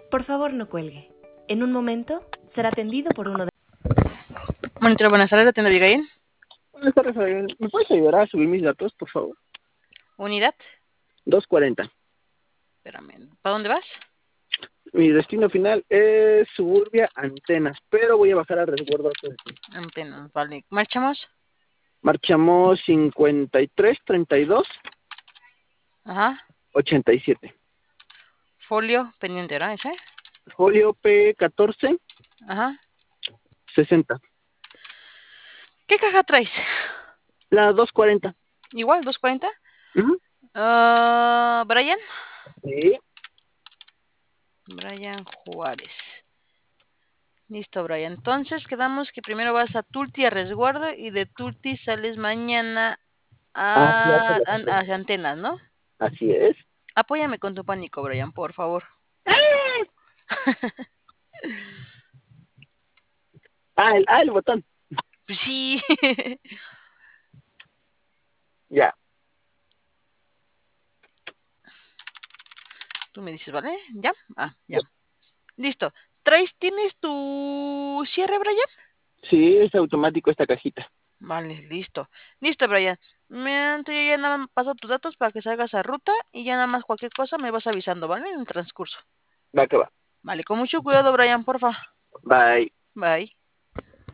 Por favor, no cuelgue. En un momento será atendido por uno de... Monitor, buenas tardes, atiende Abigail. Buenas tardes, Fabián. ¿Me puedes ayudar a subir mis datos, por favor? Unidad. 240. Espérame, ¿para dónde vas? Mi destino final es Suburbia Antenas, pero voy a bajar a resguardo. Antenas, vale. ¿Marchamos? Marchamos 53 32 Ajá. 87. Folio, pendiente, ¿verdad? Ese. Folio P14 Ajá. 60. ¿Qué caja traes? La 240. Igual, 240. Ujú. Brian. Sí. Brian Juárez. Listo, Brian. Entonces quedamos que primero vas a Tulti a resguardo y de Tulti sales mañana hacia Antenas, ¿no? Así es. Apóyame con tu pánico, Brian, por favor. El botón. Pues sí. Ya. Tú me dices, ¿vale? ¿Ya? Ya. Ya. Listo. ¿Tienes tu cierre, Brian? Sí, es automático esta cajita. Vale, listo. Listo, Brian. Entonces yo ya nada más paso tus datos para que salgas a ruta y ya nada más cualquier cosa me vas avisando, ¿vale? En el transcurso. Va que va. Vale, con mucho cuidado, Brian, porfa. Bye. Bye.